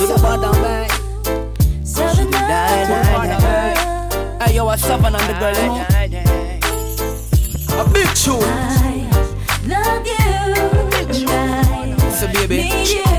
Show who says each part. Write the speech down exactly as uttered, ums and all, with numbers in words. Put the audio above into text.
Speaker 1: to the bottom, man.
Speaker 2: Seven
Speaker 1: Die, die, die. Hey, yo, what's up, and I'm the girl, you know? A big tune.
Speaker 2: I love you.
Speaker 1: So, baby.
Speaker 2: Need you.